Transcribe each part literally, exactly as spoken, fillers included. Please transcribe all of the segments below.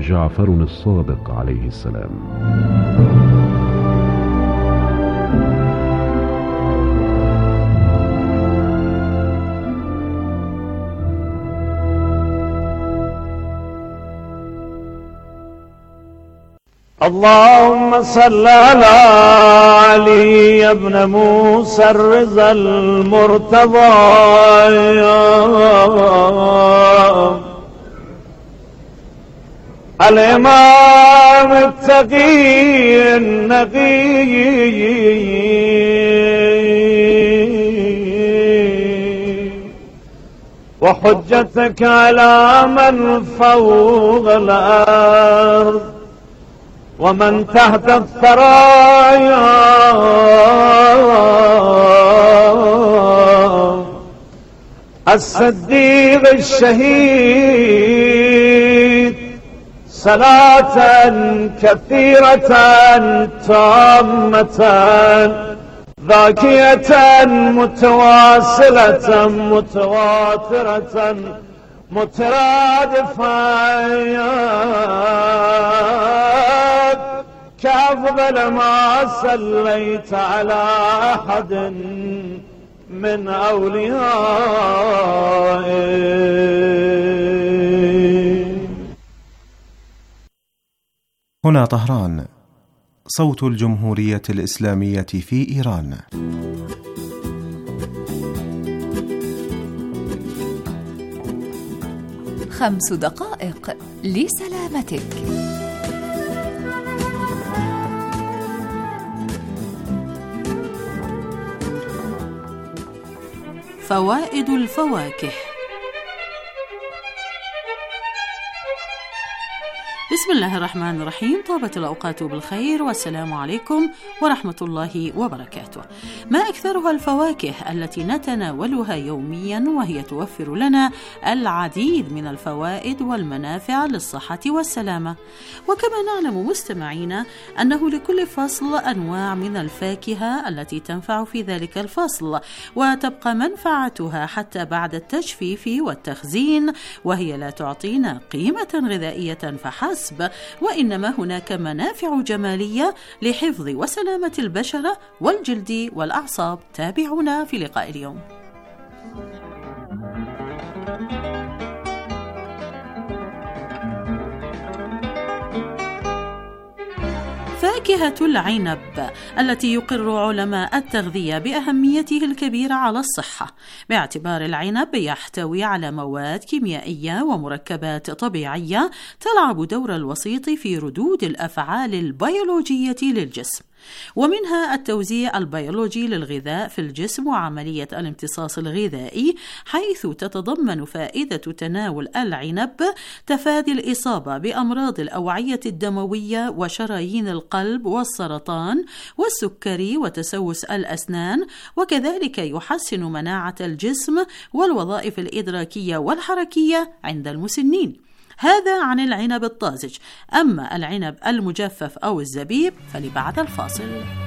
جعفر الصادق عليه السلام. اللهم صل على علي بن موسى الرضا المرتضى الإمام التقي النقي وحجتك على من فوق الأرض ومن تحت الثرايا الصديق الشهيد صلاة كثيرة تامة ذاكية متواصلة متواترة مترادفة كأفضل ما صليت على أحد من أوليائي. هنا طهران، صوت الجمهورية الإسلامية في إيران. خمس دقائق لسلامتك. فوائد الفواكه. بسم الله الرحمن الرحيم. طابت الأوقات بالخير والسلام عليكم ورحمة الله وبركاته. ما أكثرها الفواكه التي نتناولها يوميا، وهي توفر لنا العديد من الفوائد والمنافع للصحة والسلامة. وكما نعلم مستمعينا أنه لكل فصل أنواع من الفاكهة التي تنفع في ذلك الفصل، وتبقى منفعتها حتى بعد التجفيف والتخزين، وهي لا تعطينا قيمة غذائية فحسب، وإنما هناك منافع جمالية لحفظ وسلامة البشرة والجلد والأعصاب. تابعونا في لقاء اليوم. فاكهة العنب التي يقر علماء التغذية بأهميته الكبيرة على الصحة، باعتبار العنب يحتوي على مواد كيميائية ومركبات طبيعية تلعب دور الوسيط في ردود الأفعال البيولوجية للجسم، ومنها التوزيع البيولوجي للغذاء في الجسم وعملية الامتصاص الغذائي، حيث تتضمن فائدة تناول العنب تفادي الإصابة بأمراض الأوعية الدموية وشرايين القلب والسرطان والسكري وتسوس الأسنان، وكذلك يحسن مناعة الجسم والوظائف الإدراكية والحركية عند المسنين. هذا عن العنب الطازج. أما العنب المجفف أو الزبيب فلبعد الفاصل.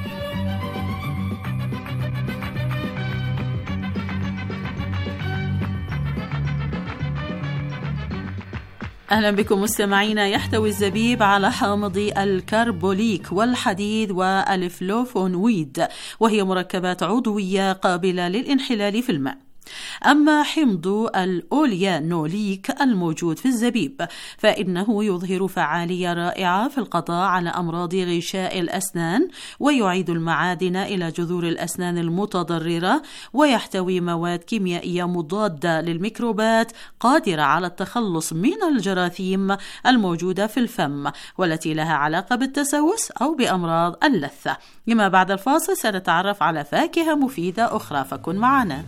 أهلا بكم مستمعينا. يحتوي الزبيب على حامضي الكربوليك والحديد والفلوفونويد، وهي مركبات عضوية قابلة للانحلال في الماء. أما حمض الأوليانوليك الموجود في الزبيب فإنه يظهر فعالية رائعة في القضاء على أمراض غشاء الأسنان، ويعيد المعادن إلى جذور الأسنان المتضررة، ويحتوي مواد كيميائية مضادة للميكروبات قادرة على التخلص من الجراثيم الموجودة في الفم والتي لها علاقة بالتسوس أو بأمراض اللثة. لما بعد الفاصل سنتعرف على فاكهة مفيدة أخرى، فكن معنا.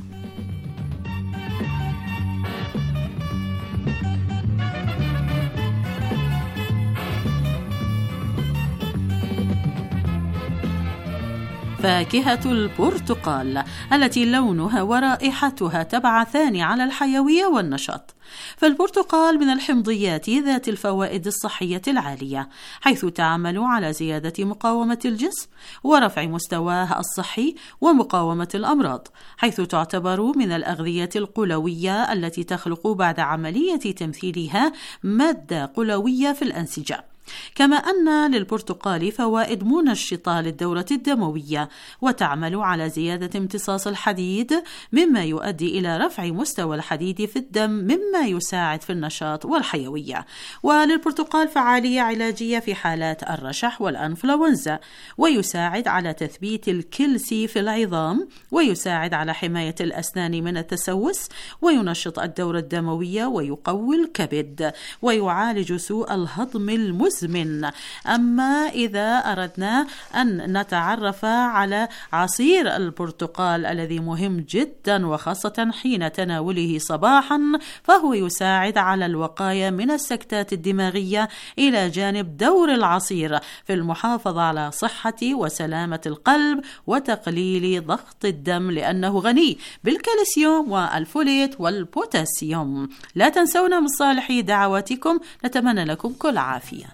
فاكهة البرتقال التي لونها ورائحتها تبعثان على الحيوية والنشاط. فالبرتقال من الحمضيات ذات الفوائد الصحية العالية، حيث تعمل على زيادة مقاومة الجسم ورفع مستواه الصحي ومقاومة الأمراض، حيث تعتبر من الأغذية القلوية التي تخلق بعد عملية تمثيلها مادة قلوية في الأنسجة. كما أن للبرتقال فوائد منشطة للدورة الدموية، وتعمل على زيادة امتصاص الحديد، مما يؤدي إلى رفع مستوى الحديد في الدم، مما يساعد في النشاط والحيوية. وللبرتقال فعالية علاجية في حالات الرشح والأنفلونزا، ويساعد على تثبيت الكلسي في العظام، ويساعد على حماية الأسنان من التسوس، وينشط الدورة الدموية، ويقوي الكبد، ويعالج سوء الهضم المزمن. أما إذا أردنا أن نتعرف على عصير البرتقال الذي مهم جدا وخاصة حين تناوله صباحا، فهو يساعد على الوقاية من السكتات الدماغية، إلى جانب دور العصير في المحافظة على صحة وسلامة القلب وتقليل ضغط الدم، لأنه غني بالكالسيوم والفوليت والبوتاسيوم. لا تنسونا من صالح دعواتكم، نتمنى لكم كل عافية.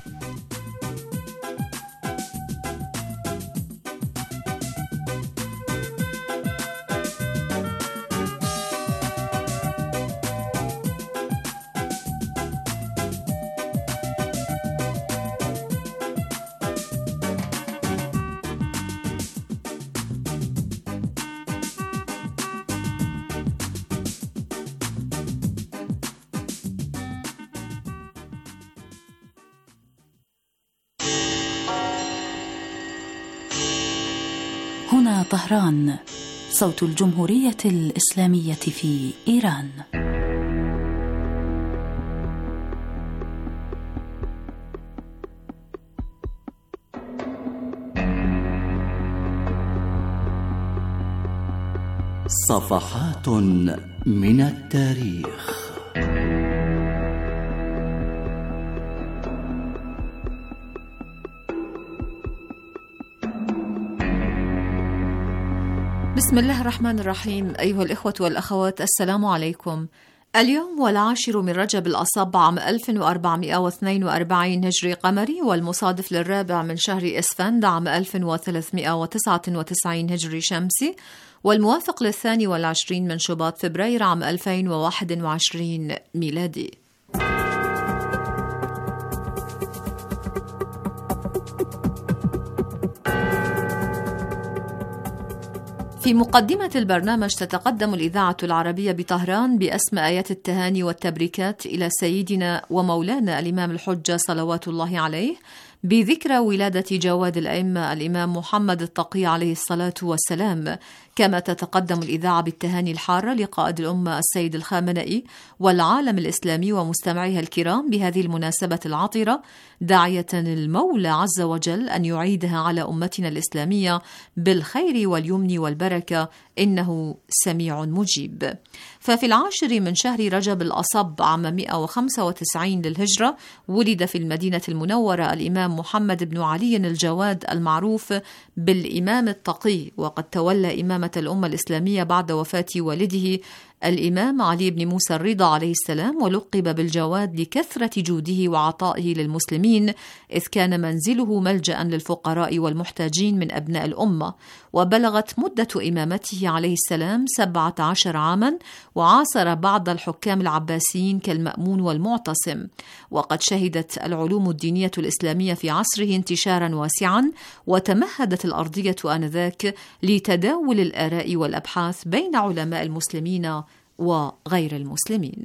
هنا طهران، صوت الجمهورية الإسلامية في إيران. صفحات من التاريخ. بسم الله الرحمن الرحيم. أيها الإخوة والأخوات، السلام عليكم. اليوم والعاشر من رجب الأصب عام ألف وأربعمائة واثنين وأربعين هجري قمري، والمصادف للرابع من شهر إسفند عام ألف وثلاثمائة وتسعة وتسعين هجري شمسي، والموافق للثاني والعشرين من شباط فبراير عام ألفين وواحد وعشرين ميلادي. في مقدمة البرنامج تتقدم الإذاعة العربية بطهران بأسمى آيات التهاني والتبريكات إلى سيدنا ومولانا الإمام الحجة صلوات الله عليه، بذكرى ولادة جواد الأئمة الإمام محمد التقي عليه الصلاة والسلام. كما تتقدم الإذاعة بالتهاني الحارة لقائد الأمة السيد الخامنئي والعالم الإسلامي ومستمعيها الكرام بهذه المناسبة العطرة، داعية المولى عز وجل أن يعيدها على أمتنا الإسلامية بالخير واليمن والبركة، إنه سميع مجيب. ففي العاشر من شهر رجب الأصب عام مئة وخمسة وتسعين للهجرة ولد في المدينة المنورة الإمام محمد بن علي الجواد المعروف بالإمام التقي، وقد تولى إمامة الأمة الإسلامية بعد وفاة والده الإمام علي بن موسى الرضا عليه السلام، ولقب بالجواد لكثرة جوده وعطائه للمسلمين، إذ كان منزله ملجأ للفقراء والمحتاجين من أبناء الأمة. وبلغت مدة إمامته عليه السلام سبعة عشر عاما، وعاصر بعض الحكام العباسيين كالمأمون والمعتصم. وقد شهدت العلوم الدينية الإسلامية في عصره انتشارا واسعا، وتمهدت الأرضية آنذاك لتداول الآراء والأبحاث بين علماء المسلمين وغير المسلمين.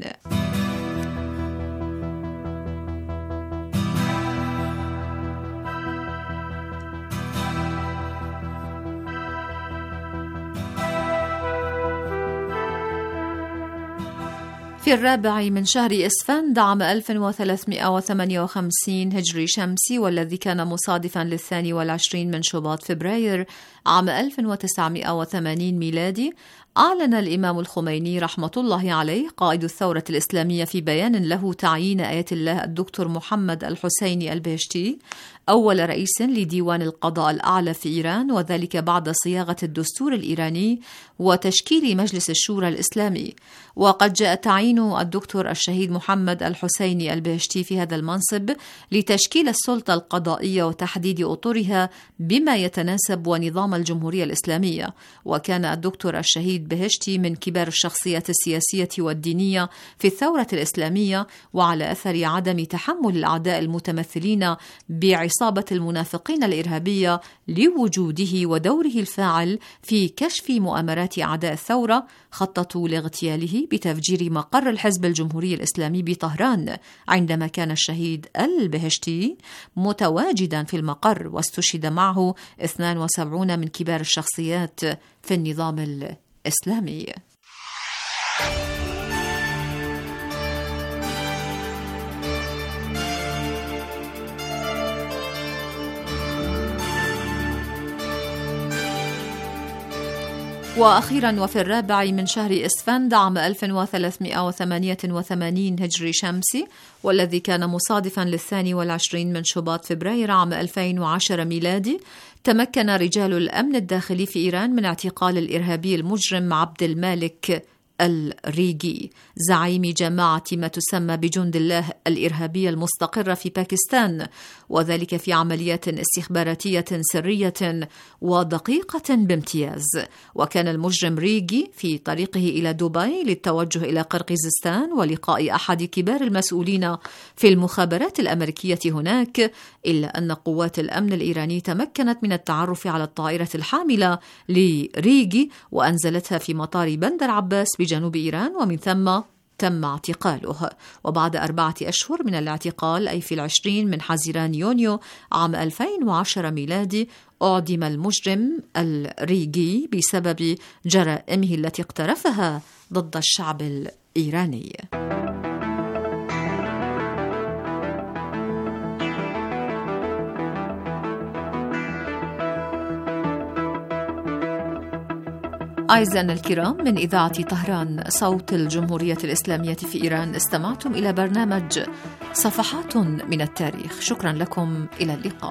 في الرابع من شهر إسفند عام ألف وثلاثمائة وثمانية وخمسين هجري شمسي، والذي كان مصادفا للثاني والعشرين من شباط فبراير عام ألف وتسعمائة وثمانين ميلادي، أعلن الإمام الخميني رحمة الله عليه قائد الثورة الإسلامية في بيان له تعيين آية الله الدكتور محمد الحسيني البهشتي أول رئيس لديوان القضاء الأعلى في إيران، وذلك بعد صياغة الدستور الإيراني وتشكيل مجلس الشورى الإسلامي. وقد جاء تعيين الدكتور الشهيد محمد الحسيني البهشتي في هذا المنصب لتشكيل السلطة القضائية وتحديد أطرها بما يتناسب ونظام الجمهورية الإسلامية. وكان الدكتور الشهيد بهشتي من كبار الشخصيات السياسية والدينية في الثورة الإسلامية، وعلى أثر عدم تحمل الأعداء المتمثلين بعصابة المنافقين الإرهابية لوجوده ودوره الفاعل في كشف مؤامرات أعداء الثورة، خططوا لاغتياله بتفجير مقر الحزب الجمهوري الإسلامي بطهران عندما كان الشهيد البهشتي متواجدا في المقر، واستشهد معه اثنان وسبعين من كبار الشخصيات في النظام الإسلامي. وأخيرا وفي الرابع من شهر إسفند عام ألف وثلاثمائة وثمانية وثمانين هجري شمسي، والذي كان مصادفا للثاني والعشرين من شباط فبراير عام ألفين وعشرة ميلادي، تمكن رجال الأمن الداخلي في إيران من اعتقال الإرهابي المجرم عبد المالك الريغي زعيم جماعة ما تسمى بجند الله الإرهابية المستقرة في باكستان، وذلك في عمليات استخباراتية سرية ودقيقة بامتياز. وكان المجرم ريغي في طريقه إلى دبي للتوجه إلى قرقيزستان ولقاء أحد كبار المسؤولين في المخابرات الأمريكية هناك، إلا أن قوات الأمن الإيراني تمكنت من التعرف على الطائرة الحاملة لريغي وأنزلتها في مطار بندر عباس بجنوب إيران، ومن ثم تم اعتقاله. وبعد أربعة أشهر من الاعتقال، أي في العشرين من حزيران يونيو عام ألفين وعشرة ميلادي، أعدم المجرم الريغي بسبب جرائمه التي اقترفها ضد الشعب الإيراني. أعزائنا الكرام، من إذاعة طهران صوت الجمهورية الإسلامية في إيران، استمعتم إلى برنامج صفحات من التاريخ. شكرا لكم، إلى اللقاء.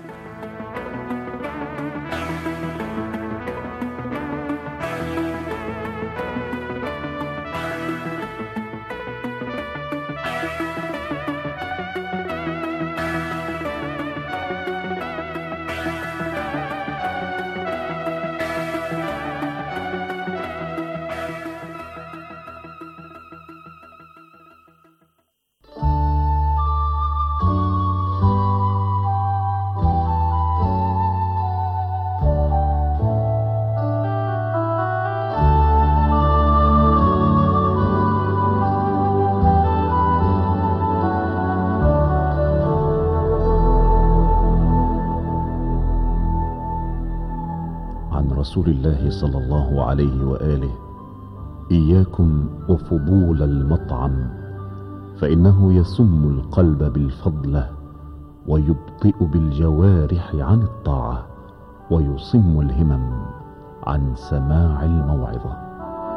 رسول الله صلى الله عليه وآله: إياكم وفضول المطعم، فإنه يسم القلب بالفضلة ويبطئ بالجوارح عن الطاعة ويصم الهمم عن سماع الموعظة.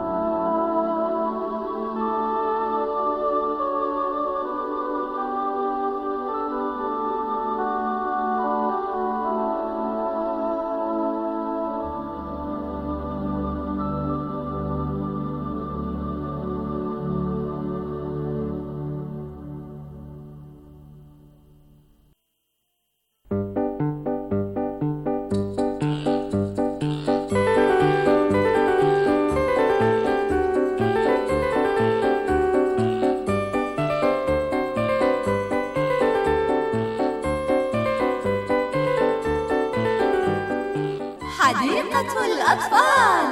حديقة الأطفال.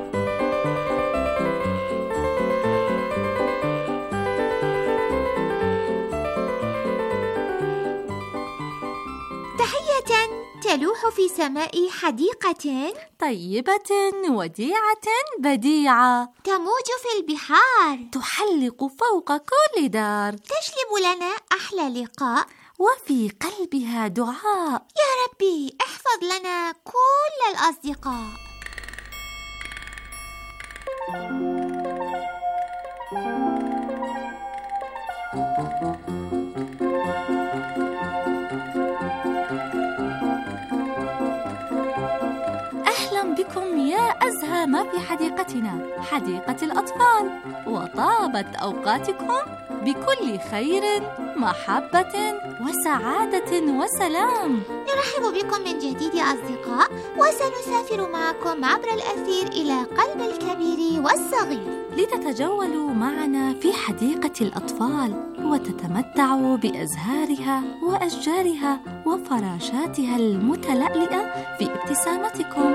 تحية تلوح في سماء حديقة طيبة وديعة بديعة، تموج في البحار، تحلق فوق كل دار، تجلب لنا أحلى لقاء، وفي قلبها دعاء. يا ربي احفظ لنا كل الأصدقاء. أهلا بكم يا أزهى ما في حديقتنا، حديقة الأطفال، وطابت أوقاتكم بكل خير، محبة وسعادة وسلام. نرحب بكم من جديد يا أصدقاء، وسنسافر معكم عبر الأثير إلى قلب الكبير والصغير لتتجولوا معنا في حديقة الأطفال وتتمتعوا بأزهارها وأشجارها وفراشاتها المتلألئة في ابتسامتكم.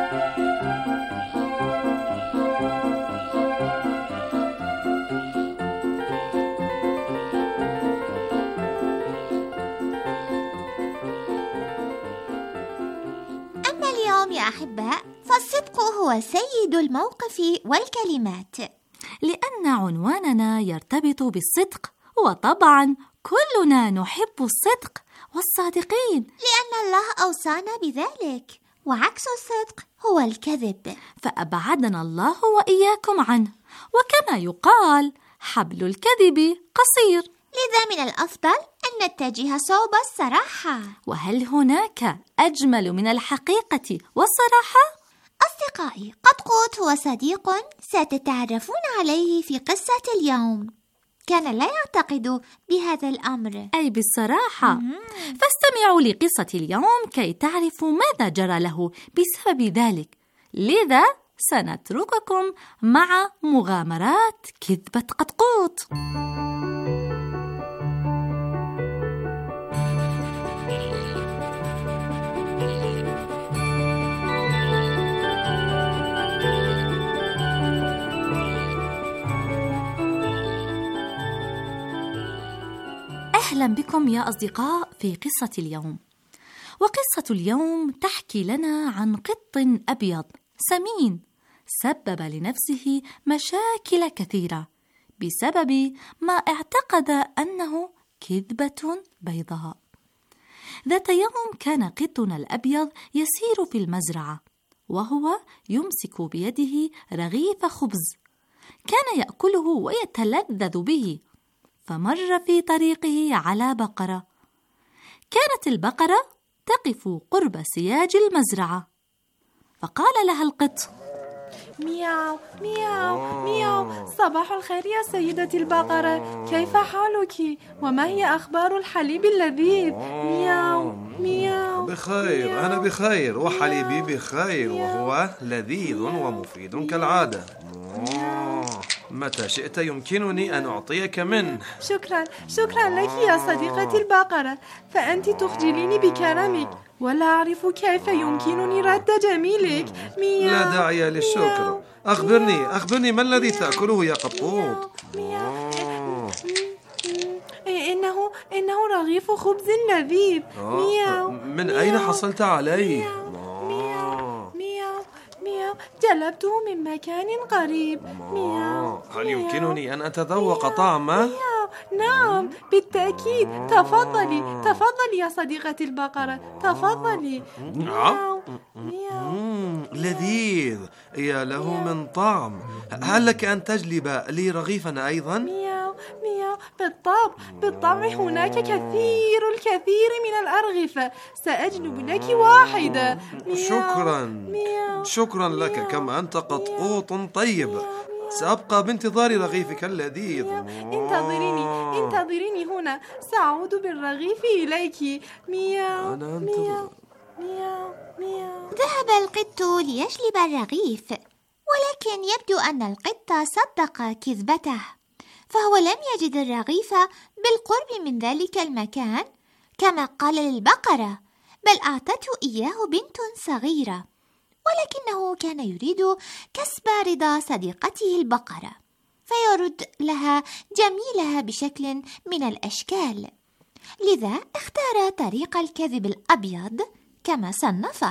أما اليوم يا أحباء فالصدق هو سيد الموقف والكلمات، لأن عنواننا يرتبط بالصدق، وطبعا كلنا نحب الصدق والصادقين، لأن الله أوصانا بذلك، وعكس الصدق هو الكذب، فأبعدنا الله وإياكم عنه. وكما يقال حبل الكذب قصير، لذا من الأفضل أن نتجه صوب الصراحة. وهل هناك أجمل من الحقيقة والصراحة؟ أصدقائي، قطقوط هو صديق ستتعرفون عليه في قصة اليوم. كان لا يعتقد بهذا الأمر، أي بالصراحة. مم. فاستمعوا لقصة اليوم كي تعرفوا ماذا جرى له بسبب ذلك. لذا سنترككم مع مغامرات كذبة قطقوط. أهلا بكم يا أصدقاء في قصة اليوم. وقصة اليوم تحكي لنا عن قط أبيض سمين سبب لنفسه مشاكل كثيرة بسبب ما اعتقد أنه كذبة بيضاء. ذات يوم كان قطنا الأبيض يسير في المزرعة، وهو يمسك بيده رغيف خبز كان يأكله ويتلذذ به، فمر في طريقه على بقرة. كانت البقرة تقف قرب سياج المزرعة، فقال لها القط: مياو مياو مياو، صباح الخير يا سيدتي البقرة، كيف حالك؟ وما هي أخبار الحليب اللذيذ؟ مياو مياو. بخير، مياو. أنا بخير، وحليبي بخير، وهو لذيذ مياو. ومفيد كالعادة. متى شئت يمكنني أن أعطيك منه. شكرا شكرا لك يا صديقتي البقرة، فأنت تخجليني بكرمك، ولا أعرف كيف يمكنني رد جميلك. مياو. لا داعي للشكر. مياو. أخبرني مياو. أخبرني ما الذي تأكله يا قطوط؟ إنه إنه رغيف خبز لذيذ. مياو. من مياو. أين حصلت عليه؟ مياو. مياو. مياو. مياو. جلبته من مكان قريب. مياو. هل يمكنني أن أتذوق طعمه؟ مياو. نعم بالتأكيد، تفضلي تفضلي يا صديقتي البقرة، تفضلي. مياو. مياو. لذيذ، يا له من طعم. هل لك أن تجلب لي رغيفا أيضا؟ مياو مياو. بالطبع بالطبع، هناك كثير الكثير من الأرغفة، سأجلب لك واحدة. مياو. شكرا مياو. شكرا لك. مياو. كم أنت قطقوط طيب. مياو. سأبقى بانتظار رغيفك اللذيذ. انتظريني انتظريني هنا، سأعود بالرغيف إليك. مياو. أنا أنتظر. مياو. مياو. مياو. ذهب القط ليجلب الرغيف، ولكن يبدو أن القط صدق كذبته، فهو لم يجد الرغيف بالقرب من ذلك المكان كما قال للبقرة، بل أعطته إياه بنت صغيرة، ولكنه كان يريد كسب رضا صديقته البقرة، فيرد لها جميلها بشكل من الأشكال. لذا اختار طريق الكذب الأبيض كما صنفه.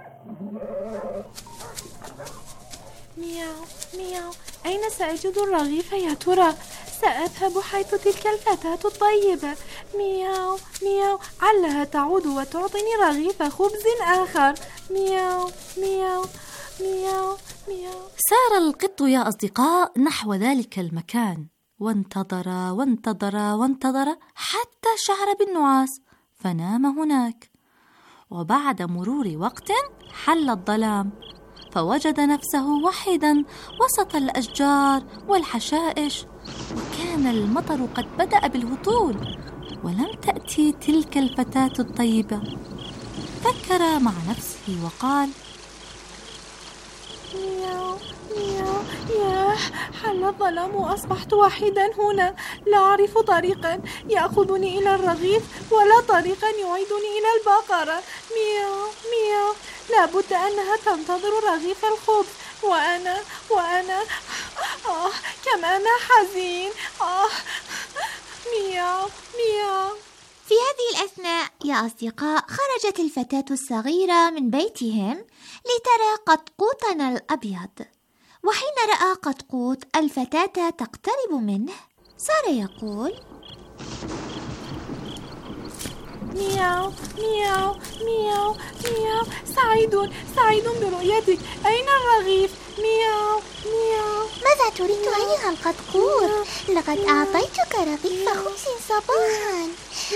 مياو مياو. أين سأجد الرغيف يا ترى؟ سأذهب حيث تلك الفتاة الطيبة. مياو مياو، علها تعود وتعطيني رغيف خبز آخر. مياو مياو مياو سار القط يا أصدقاء نحو ذلك المكان، وانتظر وانتظر وانتظر حتى شعر بالنعاس فنام هناك. وبعد مرور وقت حل الظلام، فوجد نفسه وحيدا وسط الأشجار والحشائش، وكان المطر قد بدأ بالهطول ولم تأتي تلك الفتاة الطيبة. فكر مع نفسه وقال: مياو مياو، ياه، حل الظلام وأصبحت وحيدا هنا، لا أعرف طريقا يأخذني إلى الرغيف ولا طريقا يعيدني إلى البقرة. مياو مياو، لابد أنها تنتظر رغيف الخبز، وأنا وأنا آه كم أنا حزين. آه مياو مياو. في هذه الأثناء يا أصدقاء خرجت الفتاة الصغيرة من بيتهم لترى قطقوطنا الأبيض، وحين رأى قطقوط الفتاة تقترب منه صار يقول: مياو مياو مياو مياو، سعيد سعيد برؤيتك، أين الرغيف؟ مياو مياو. ماذا تريد أيها القطقوط؟ لقد أعطيتك رغيف خبز صباحا.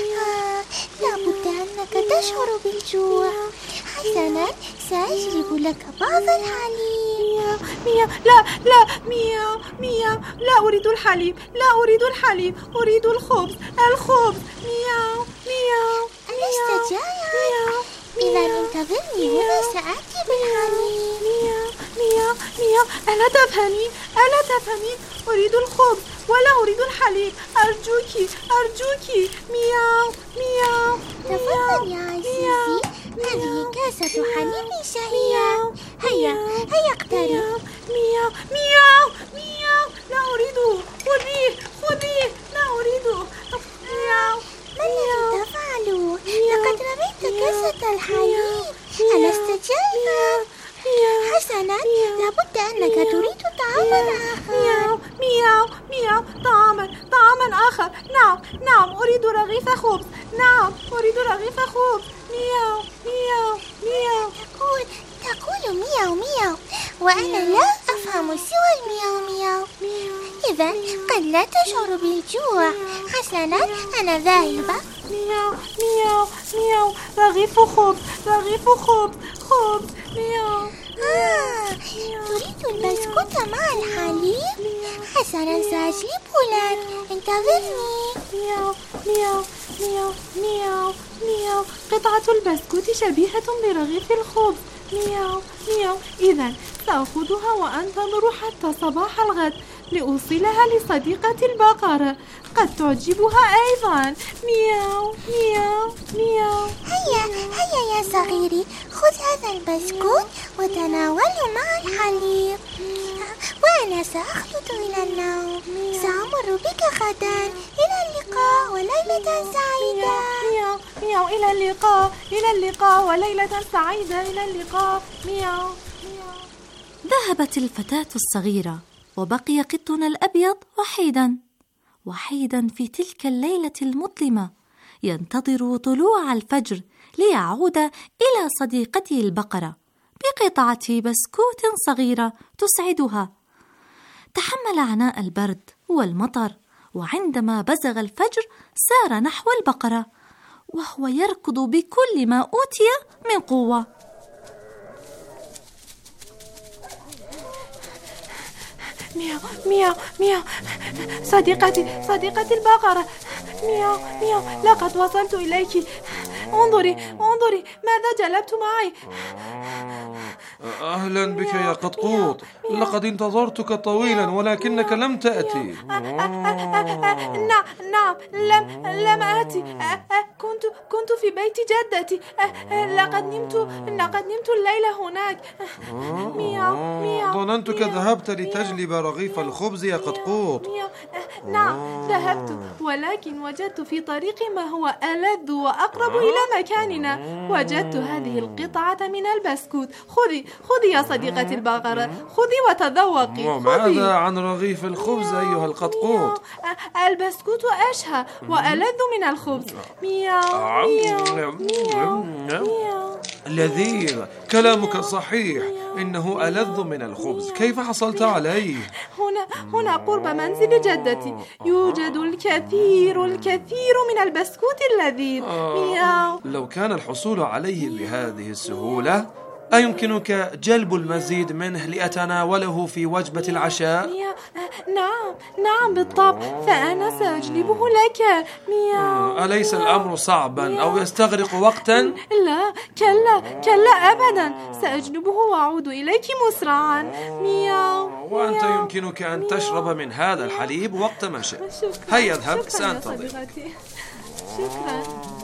آه، لابد أنك تشعر بالجوع. حسنا، سأجلب لك بعض الحليب. مياو مياو، لا لا، مياو مياو، لا أريد الحليب، لا أريد الحليب، أريد الخبز الخبز. مياو مياو. ألست جائعا؟ إذا انتظرني هنا سآتي بالحليب. مياو مياو مياو، ألا تفهمين؟ ألا تفهمين؟ أريد الخبز ولا أريد الحليب، أرجوكي أرجوكي. مياو مياو. تفضل يا عزيزي، هذه كاسة حليب شهية. هيا هيا اقترب. مياو مياو مياو، لا أريده، خذيه خذيه، لا أريده. مياو. ما الذي تفعل؟ لقد رميت كاسة الحليب، ألست جائعا؟ حسنا، لابد أنك تريد طعاما آخر. مياو مياو مياو، طعاما طعاما آخر. نعم نعم، أريد رغيف خبز. نعم أريد رغيف خبز. مياو مياو مياو. تقول تقول مياو مياو، وأنا لا أفهم سوى المياو مياو. إذا قد لا تشعر بالجوع. حسنا، أنا ذاهبة. مياو مياو مياو، رغيف خبز رغيف خبز خبز. مياو. آه، تريد البسكوت مع الحليب؟ حسنا، سأجلبه لك، انتظرني. مياو مياو مياو مياو مياو، قطعة البسكوت شبيهة برغيف الخبز. مياو مياو، إذا سأخذها وأنتظر حتى صباح الغد لأوصلها لصديقة البقرة، قد تعجبها أيضا. مياو مياو مياو. هيا هيا يا صغيري، خذ هذا البسكوت وتناوله مع الحليب، وأنا سأخلد إلى النوم. سأمر بك غدا. إلى اللقاء وليلة سعيدة. مياو مياو، إلى اللقاء إلى اللقاء وليلة سعيدة. إلى اللقاء. مياو مياو. ذهبت الفتاة الصغيرة، وبقي قطنا الأبيض وحيدا وحيدا في تلك الليلة المظلمة، ينتظر طلوع الفجر ليعود إلى صديقته البقرة بقطعة بسكوت صغيرة تسعدها. تحمل عناء البرد والمطر، وعندما بزغ الفجر سار نحو البقرة وهو يركض بكل ما أوتي من قوة. مياو مياو مياو، صديقتي صديقتي البقرة. مياو مياو، لقد وصلت إليك. انظري انظري ماذا جلبت معي. أهلا بك يا قطقوط، لقد انتظرتك طويلا ولكنك لم تأتي. نعم نعم، لم لم آتي. كنت كنت في بيت جدتي. لقد نمت لقد نمت الليلة هناك. مياو مياو. ظننتك ذهبت لتجلب رغيف الخبز يا قطقوط. نعم ذهبت، ولكن وجدت في طريقي ما هو ألذ وأقرب إلى مكاننا. وجدت هذه القطعة من البسكوت. خذي خذي يا صديقتي البقرة، خذي وتذوقي. وماذا عن رغيف الخبز أيها القطقوط؟ البسكوت أشهى وألذ من الخبز. مياو مياو مياو مياو. لذيذ، كلامك صحيح، إنه ألذ من الخبز. كيف حصلت عليه؟ هنا هنا قرب منزل جدتي يوجد الكثير الكثير من البسكوت اللذيذ. آه. لو كان الحصول عليه بهذه السهولة، أيمكنك جلب المزيد منه لأتناوله في وجبة العشاء؟ نعم نعم بالطبع، فأنا سأجلبه لك. مياو. أليس الأمر صعبا أو يستغرق وقتا؟ لا كلا كلا أبدا، سأجلبه وأعود إليك مسرعا. مياو. وأنت يمكنك أن تشرب من هذا الحليب وقت ما شئت. هيا اذهب، سأنتظر. شكرا.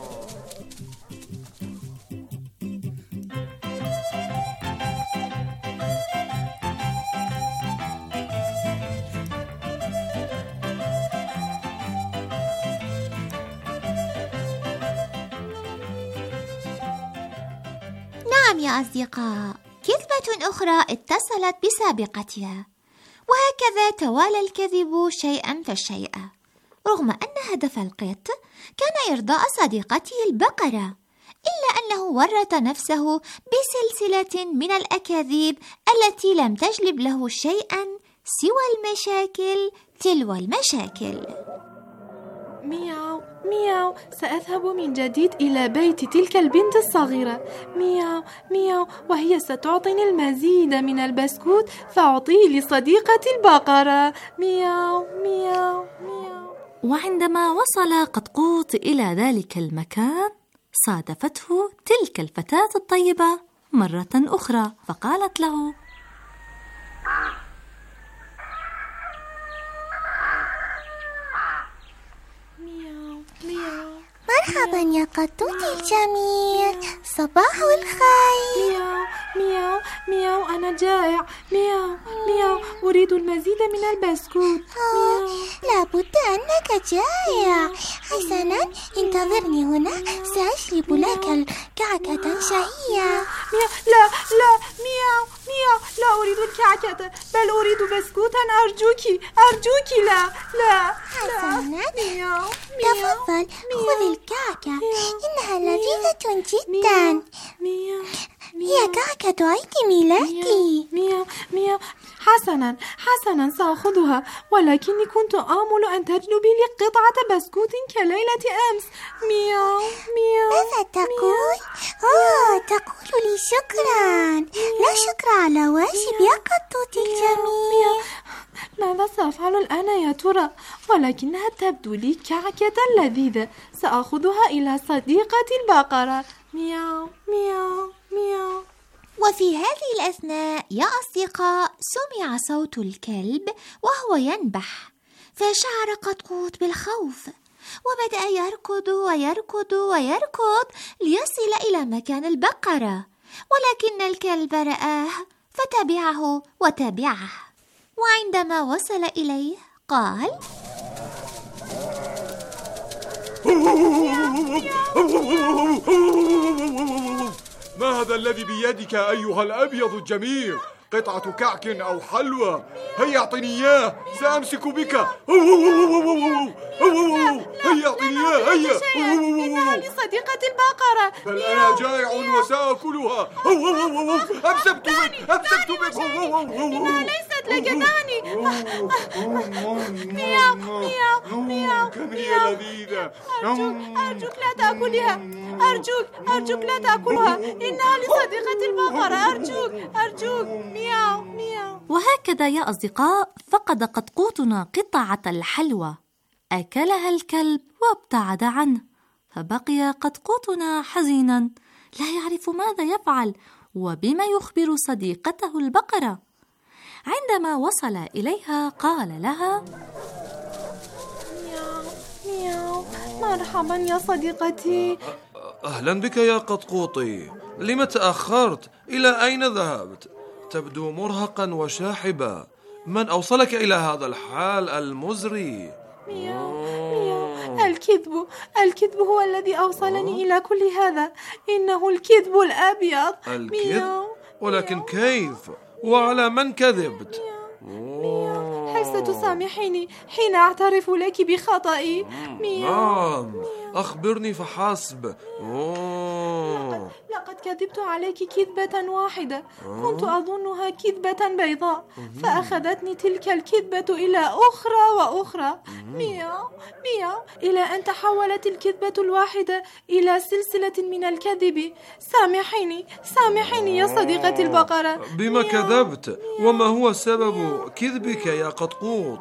نعم يا أصدقاء، كذبة أخرى اتصلت بسابقتها، وهكذا توالى الكذب شيئا فشيئا، رغم أن هدف القط كان إرضاء صديقته البقرة، إلا أنه ورط نفسه بسلسلة من الأكاذيب التي لم تجلب له شيئا سوى المشاكل تلو المشاكل. مياو مياو، سأذهب من جديد إلى بيت تلك البنت الصغيرة. مياو مياو، وهي ستعطيني المزيد من البسكوت فأعطيه لصديقتي البقرة. مياو مياو مياو. وعندما وصل قطقوط إلى ذلك المكان، صادفته تلك الفتاة الطيبة مرة أخرى، فقالت له: مرحبا يا قطوطي الجميل، صباح الخير. مياو مياو مياو، أنا جائع. مياو مياو، أريد المزيد من البسكوت. مياو. لابد أنك جائع. حسنا، انتظرني هنا، سأجلب لك الكعكة شهية. مياو. لا لا، مياو مياو، لا أريد الكعكة، بل أريد بسكوتا. أرجوك أرجوك، لا لا. حسنا، مياو. تفضل، خذ الكعكة، إنها لذيذة جدا. مياو. هي كعكة عيد ميلادي. مياو مياو. حسنا حسنا، سأخذها، ولكني كنت آمل أن تجلبي لي قطعة بسكوت كليلة أمس. مياو مياو. ماذا تقول؟ أوه، تقول لي شكرا. لا شكر على واجب يا قطوطي الجميل. ماذا سأفعل الآن يا ترى؟ ولكنها تبدو لي كعكة لذيذة، سأخذها إلى صديقتي البقرة. مياو مياو مياو. وفي هذه الأثناء يا أصدقاء، سمع صوت الكلب وهو ينبح، فشعر قطقوط بالخوف، وبدأ يركض ويركض ويركض ليصل إلى مكان البقرة، ولكن الكلب رآه فتبعه وتبعه، وعندما وصل إليه قال: ما هذا الذي بيدك أيها الأبيض الجميل؟ قطعة كعك أو حلوى؟ هيا أعطني إياه، سأمسك بك. هيا أعطني إياه، هيا. إنها لصديقة البقرة. بل أنا جائع وسأكلها. أمسكت بك، أمسكت بك. إنها ليست لك، دعني. مياو مياو مياو. كم هي لذيذة. أرجوك أرجوك لا تأكلها، أرجوك أرجوك لا تأكلها، إنها لصديقة البقرة. أرجوك أرجوك. مياو مياو. وهكذا يا أصدقاء، فقد قطقوطنا قطعة الحلوى، أكلها الكلب وابتعد عنه، فبقي قطقوطنا حزينا لا يعرف ماذا يفعل وبما يخبر صديقته البقرة. عندما وصل إليها قال لها: مياو مياو، مرحبا يا صديقتي. أهلا بك يا قطقوطي، لم تأخرت؟ إلى أين ذهبت؟ تبدو مرهقا وشاحبا، من أوصلك إلى هذا الحال المزري؟ مياو مياو، الكذب الكذب هو الذي أوصلني إلى كل هذا، إنه الكذب الأبيض. الكذب؟ ولكن كيف؟ وعلى من كذبت؟ مياو، هل ستسامحيني حين أعترف لك بخطئي؟ نعم، أخبرني فحسب. لقد, لقد كذبت عليك كذبة واحدة، كنت أظنها كذبة بيضاء، فأخذتني تلك الكذبة إلى أخرى وأخرى، مياو مياو، إلى أن تحولت الكذبة الواحدة إلى سلسلة من الكذب. سامحيني سامحيني يا صديقتي البقرة. بما كذبت؟ وما هو سبب كذبك يا قطقوط؟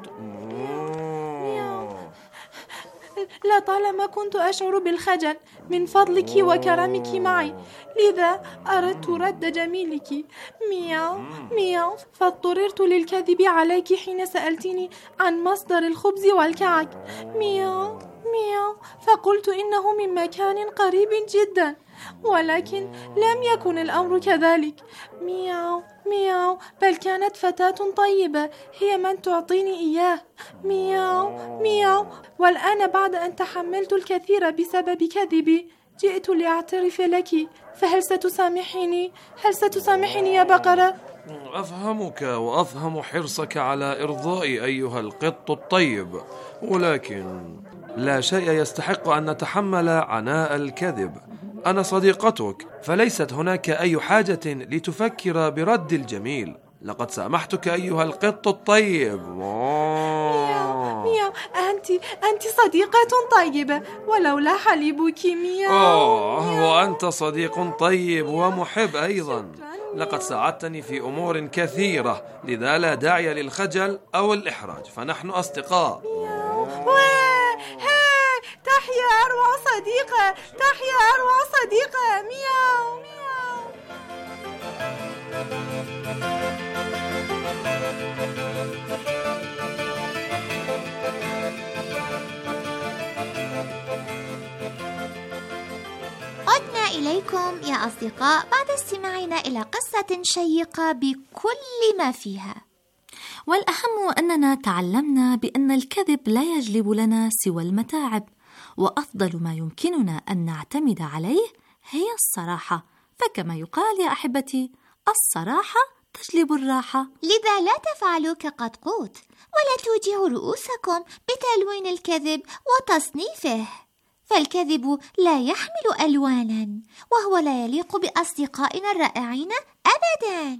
لطالما كنت أشعر بالخجل من فضلك وكرمك معي، لذا أردت رد جميلك. مياو مياو، فاضطررت للكذب عليك حين سألتني عن مصدر الخبز والكعك. مياو مياو، فقلت إنه من مكان قريب جدا، ولكن لم يكن الأمر كذلك. مياو مياو، بل كانت فتاة طيبة هي من تعطيني إياه. مياو مياو، والآن بعد أن تحملت الكثير بسبب كذبي جئت لأعترف لك، فهل ستسامحيني؟ هل ستسامحيني يا بقرة؟ أفهمك وأفهم حرصك على إرضائي أيها القط الطيب، ولكن لا شيء يستحق أن نتحمل عناء الكذب. أنا صديقتك، فليست هناك أي حاجة لتفكر برد الجميل. لقد سامحتك أيها القط الطيب. مياو مياو، أنت أنت صديقة طيبة ولولا حليبك. مياو آه، وأنت صديق طيب ومحب أيضا. لقد ساعدتني في أمور كثيرة، لذا لا داعي للخجل أو الإحراج، فنحن أصدقاء. تحيا أروع صديقة، تحيا أروع صديقة. مياو مياو. عدنا إليكم يا أصدقاء بعد استماعنا إلى قصة شيقة بكل ما فيها. والأهم أننا تعلمنا بأن الكذب لا يجلب لنا سوى المتاعب، وأفضل ما يمكننا أن نعتمد عليه هي الصراحة، فكما يقال يا أحبتي: الصراحة تجلب الراحة. لذا لا تفعلوا كقطقوط، ولا توجعوا رؤوسكم بتلوين الكذب وتصنيفه، فالكذب لا يحمل ألوانا، وهو لا يليق بأصدقائنا الرائعين أبدا.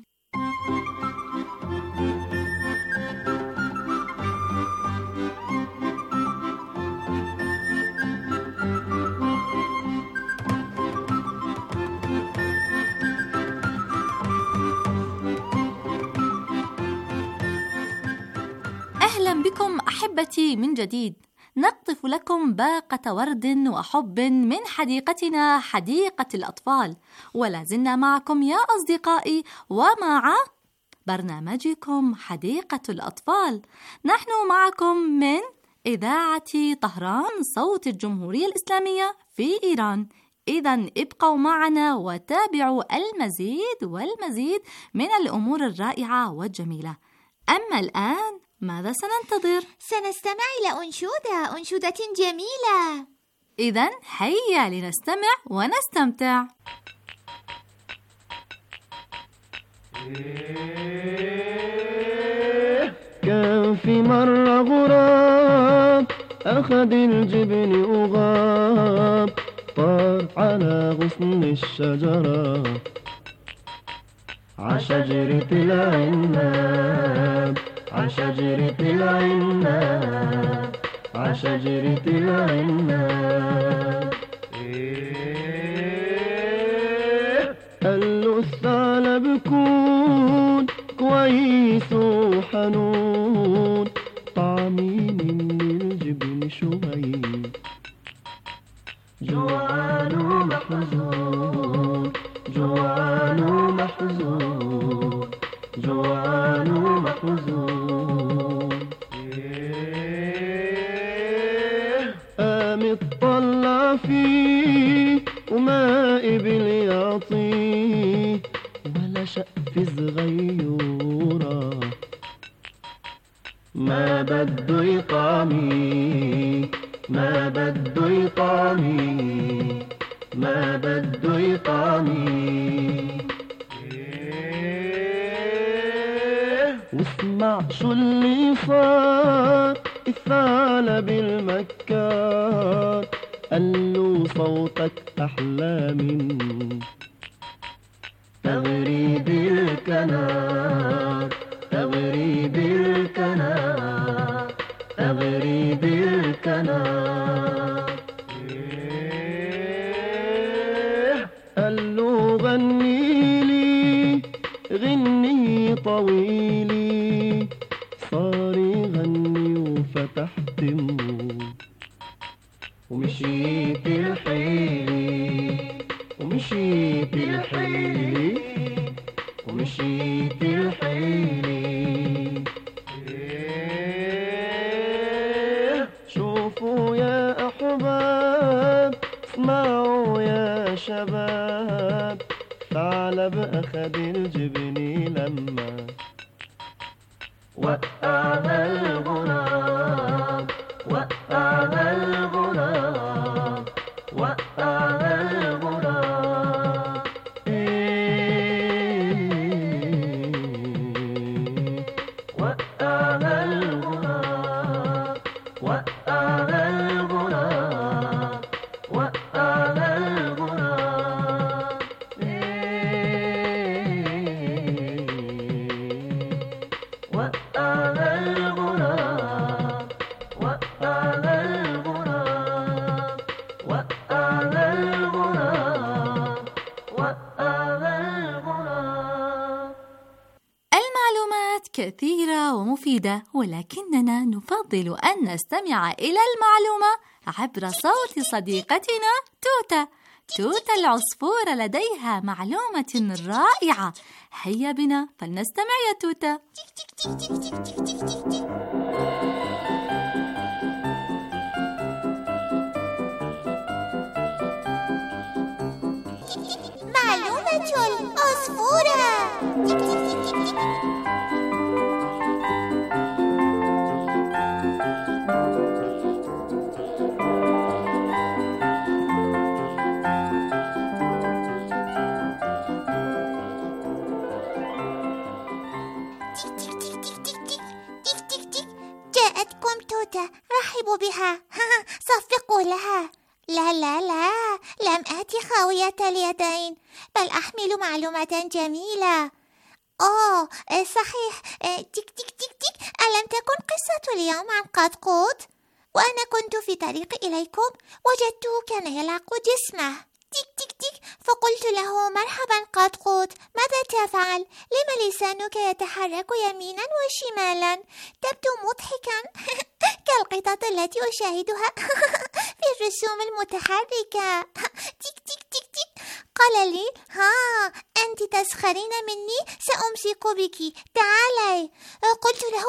أهلا بكم أحبتي من جديد. نقطف لكم باقة ورد وحب من حديقتنا حديقة الأطفال، ولا زلنا معكم يا أصدقائي ومع برنامجكم حديقة الأطفال. نحن معكم من إذاعة طهران صوت الجمهورية الإسلامية في إيران. إذن ابقوا معنا وتابعوا المزيد والمزيد من الأمور الرائعة والجميلة. أما الآن ماذا سننتظر؟ سنستمع إلى أنشودة أنشودة جميلة. إذن هيا لنستمع ونستمتع. كان في مرة غراب أخذ الجبن وغاب، طار على غصن الشجرة عشجرة العناب، عشجرة العناب، عشجرة العناب. قال له الثعلب كون كويس وحنون، طعمين من الجبن شوي، جوعان ومحزون، جوعان ومحزون، جوعان ومحزون. قام اطلع فيه وما قبل يعطيه ولا شقف صغيرة، ما بده يطعميه، ما بده يطعميه، ما بده يطعميه. واسمع شو اللي صار، الثعلب المكار قال صوتك أحلى من تغريد الكنار تغريد الكنار تغريد الكنار. قال له غني لي غني طويلي، صار يغني وفتح تمه ومشيت الحيلي ومشيت الحيلي ومشيت الحيلي. شوفوا يا أحباب اسمعوا يا شباب، ثعلب أخذ الجبن لما وقعنا الغراب وقعنا الغراب وقعنا الغراب. وقعنا الغراب وقعنا الغراب وقعنا الغراب. وقعنا الغراب وقعنا الغراب وقعنا الغراب وقعنا الغراب. المعلومات كثيرة ومفيدة، ولكننا نفضل أن نستمع إلى المعلومة عبر صوت صديقتنا توتة. توتة العصفورة لديها معلومة رائعة، هيا بنا فلنستمع يا توتة. معلومة العصفورة. جاءتكم توتة، رحبوا بها. صفقوا لها. لا لا لا، لم آتي خاوية اليدين، بل أحمل معلومة جميلة. أوه صحيح، تيك تيك تيك تيك، ألم تكن قصة اليوم عن قطقوط؟ وأنا كنت في طريق إليكم وجدته كان يلعق جسمه. تيك تيك تيك، فقلت له مرحبا قطقوط، ماذا تفعل؟ لم لسانك يتحرك يمينا وشمالا؟ تبدو مضحكا كالقطط التي أشاهدها في الرسوم المتحركة. تيك تيك تيك تيك، قال لي ها أنت تسخرين مني، سأمسك بك، تعالي. قلت له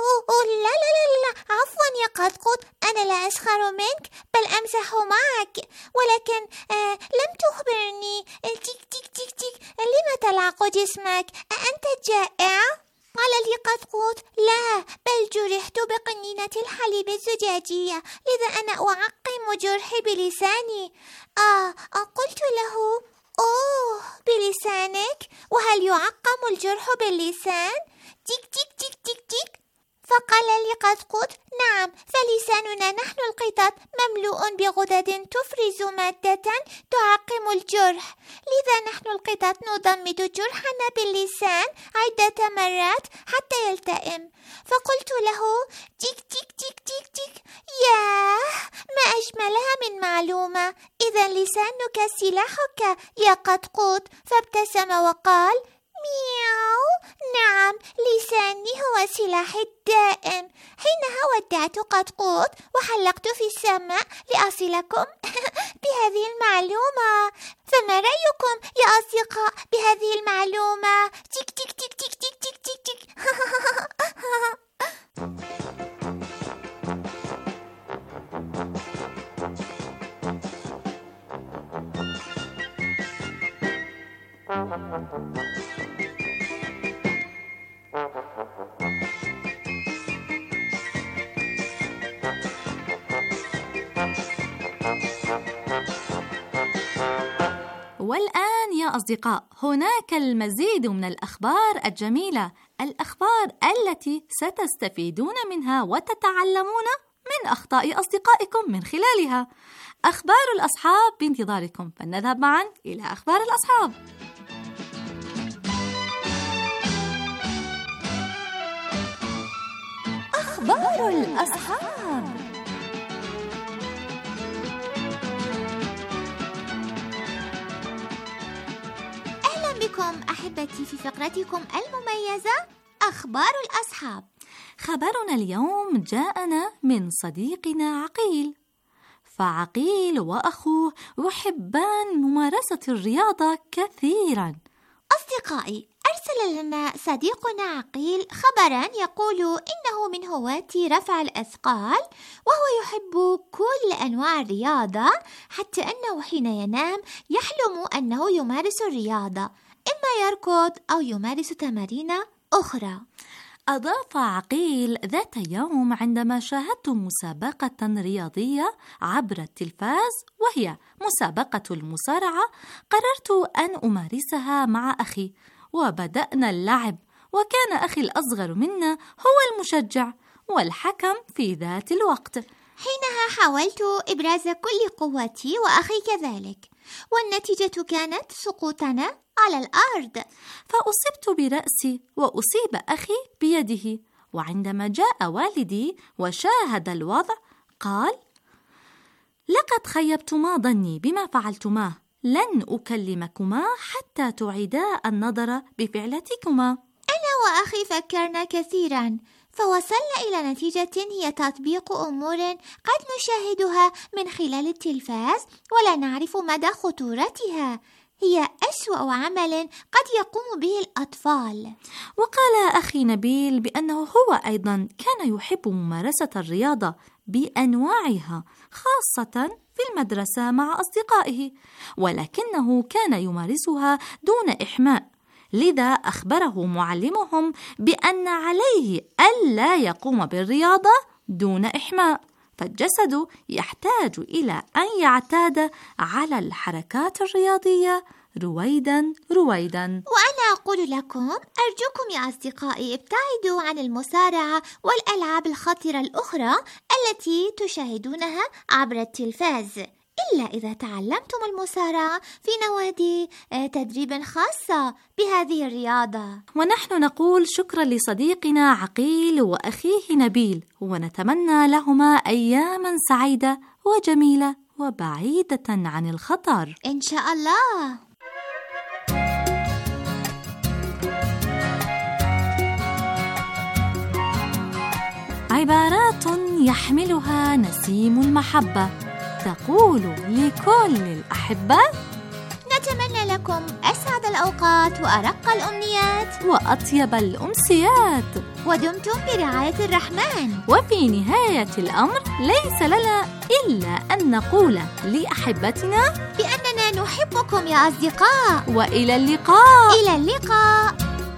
لا لا لا لا، عفوا يا قطقوط، أنا لا أسخر منك بل أمزح معك، ولكن آه لم تخبرني. تيك تيك تيك تيك، لما تلعق جسمك؟ أأنت جائع؟ قال لي قطقوط لا، بل جرحت بقنينة الحليب الزجاجية، لذا أنا أعقم جرحي بلساني. آه قلت له أوه بلسانك؟ وهل يعقم الجرح باللسان؟ تيك تيك تيك تيك تيك. فقال لي قطقوط نعم، فلساننا نحن القطط مملوء بغدد تفرز مادة تعقم الجرح، لذا نحن القطط نضمد جرحنا باللسان عدة مرات حتى يلتئم. فقلت له تيك تيك تيك تيك تيك، ياه ما أجملها من معلومة، إذا لسانك سلاحك يا قطقوط. فابتسم وقال مياو، نعم لساني هو سلاحي الدائم. حينها ودعت قطقوط وحلقت في السماء لأصلكم بهذه المعلومة. فما رأيكم يا أصدقاء بهذه المعلومة؟ تيك تيك تيك تيك تيك تيك تيك تيك. والآن يا أصدقاء، هناك المزيد من الأخبار الجميلة، الأخبار التي ستستفيدون منها وتتعلمون من أخطاء أصدقائكم من خلالها. أخبار الأصحاب بانتظاركم، فلنذهب معا إلى أخبار الأصحاب. أخبار الأصحاب. أهلا بكم أحبتي في فقرتكم المميزة أخبار الأصحاب. خبرنا اليوم جاءنا من صديقنا عقيل، فعقيل وأخوه يحبان ممارسة الرياضة كثيرا. أصدقائي، أرسل لنا صديقنا عقيل خبرا يقول إنه من هواة رفع الأثقال، وهو يحب كل أنواع الرياضة، حتى أنه حين ينام يحلم أنه يمارس الرياضة، إما يركض أو يمارس تمارين أخرى. أضاف عقيل ذات يوم عندما شاهدت مسابقة رياضية عبر التلفاز وهي مسابقة المصارعة، قررت أن أمارسها مع أخي، وبدأنا اللعب، وكان أخي الأصغر منا هو المشجع والحكم في ذات الوقت. حينها حاولت إبراز كل قوتي وأخي كذلك، والنتيجة كانت سقوطنا على الأرض، فأصبت برأسي وأصيب أخي بيده. وعندما جاء والدي وشاهد الوضع قال: لقد خيبتما ظني بما فعلتماه، لن أكلمكما حتى تعيدا النظر بفعلتكما. أنا وأخي فكرنا كثيرا، فوصلنا إلى نتيجة هي تطبيق أمور قد نشاهدها من خلال التلفاز ولا نعرف مدى خطورتها. هي أسوأ عمل قد يقوم به الأطفال. وقال أخي نبيل بأنه هو أيضا كان يحب ممارسة الرياضة بأنواعها، خاصة في المدرسة مع أصدقائه، ولكنه كان يمارسها دون إحماء، لذا أخبره معلمهم بأن عليه ألا يقوم بالرياضة دون إحماء، فالجسد يحتاج إلى أن يعتاد على الحركات الرياضية رويدا رويدا. وأنا أقول لكم، أرجوكم يا أصدقائي ابتعدوا عن المصارعة والألعاب الخطرة الأخرى التي تشاهدونها عبر التلفاز، إلا إذا تعلمتم المصارعة في نوادي تدريب خاصة بهذه الرياضة. ونحن نقول شكرا لصديقنا عقيل وأخيه نبيل، ونتمنى لهما أياما سعيدة وجميلة وبعيدة عن الخطر إن شاء الله. عبارات يحملها نسيم المحبة تقول لكل الأحبة: نتمنى لكم أسعد الأوقات وأرق الأمنيات وأطيب الأمسيات، ودمتم برعاية الرحمن. وفي نهاية الأمر ليس لنا إلا أن نقول لأحبتنا بأننا نحبكم يا أصدقاء، وإلى اللقاء. إلى اللقاء.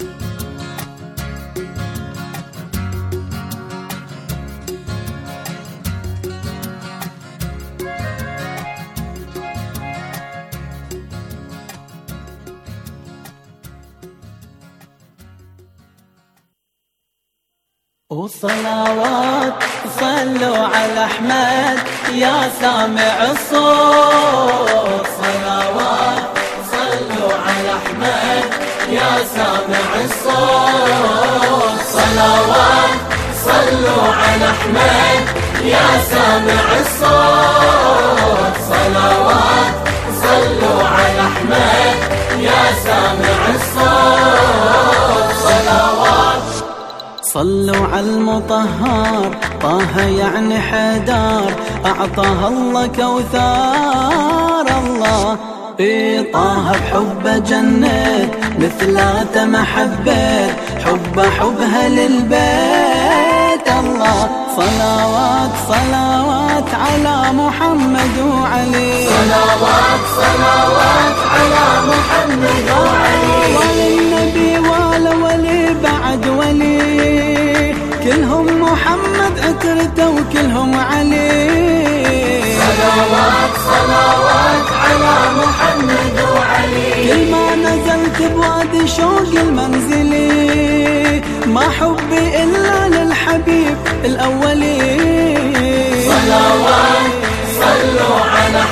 وصلوات صلوا على أحمد يا سامع الصوت، صلوات صلوا على أحمد يا سامع الصوت، صلوات صلوا على أحمد يا سامع الصوت، صلوات صلوا على أحمد يا سامع الصوت، صلوات صلوا على المطهر طه يعني حدار، أعطاها الله كوثار، الله طه بحبه جنة مثلاته ما حبيت، حبه حبها للبيت، الله صلوات صلوات على محمد وعلي، صلوات صلوات على محمد وعلي، وللنبي ولا ولي بعد ولي، كلهم محمد عترته وكلهم علي، صلوات صلوات على محمد وعلي، كل ما نزلت بوادي شوق المنزلي، ما حبي إلا للحبيب الأولي، صلوات صلوا على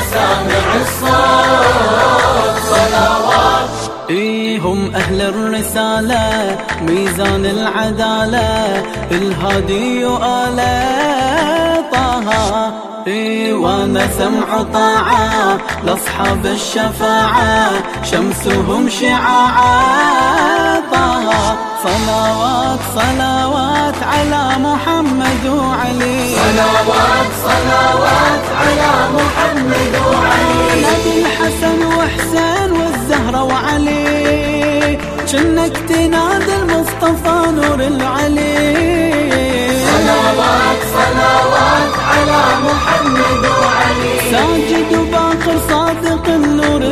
سامع الصوت صلوات. هم أهل الرسالة ميزان العدالة الهادي وآله طه. وانا سمع طاعة لأصحاب الشفاعة شمسهم شعاعة طه. صلوات صلوات على محمد وعلي. صلوات صلوات على محمد وعلي. نبي الحسن وحسين والزهرة وعلي جنك تنادي المصطفى نور العلي. صلوات صلوات على محمد وعلي. ساجد وباقر صادق النور